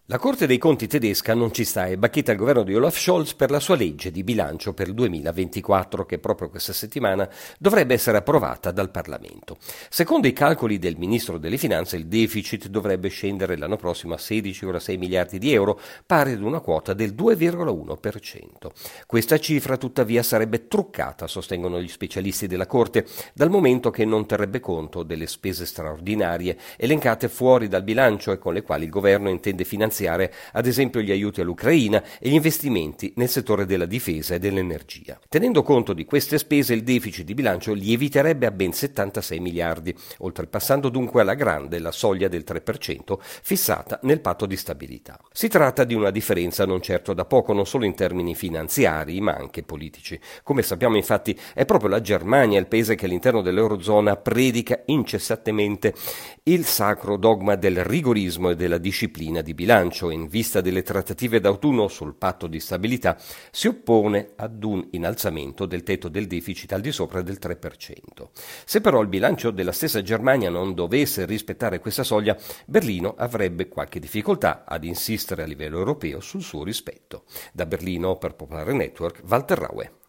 La Corte dei Conti tedesca non ci sta e bacchetta il governo di Olaf Scholz per la sua legge di bilancio per il 2024 che proprio questa settimana dovrebbe essere approvata dal Parlamento. Secondo i calcoli del ministro delle Finanze il deficit dovrebbe scendere l'anno prossimo a 16,6 miliardi di euro, pari ad una quota del 2,1%. Questa cifra tuttavia sarebbe truccata, sostengono gli specialisti della Corte, dal momento che non terrebbe conto delle spese straordinarie elencate fuori dal bilancio e con le quali il governo intende finanziare ad esempio gli aiuti all'Ucraina e gli investimenti nel settore della difesa e dell'energia. Tenendo conto di queste spese, il deficit di bilancio lieviterebbe a ben 76 miliardi, oltrepassando dunque alla grande la soglia del 3% fissata nel patto di stabilità. Si tratta di una differenza non certo da poco, non solo in termini finanziari, ma anche politici. Come sappiamo, infatti, è proprio la Germania il paese che all'interno dell'Eurozona predica incessantemente il sacro dogma del rigorismo e della disciplina di bilancio. In vista delle trattative d'autunno sul patto di stabilità, si oppone ad un innalzamento del tetto del deficit al di sopra del 3%. Se però il bilancio della stessa Germania non dovesse rispettare questa soglia, Berlino avrebbe qualche difficoltà ad insistere a livello europeo sul suo rispetto. Da Berlino, per Popolare Network, Walter Raue.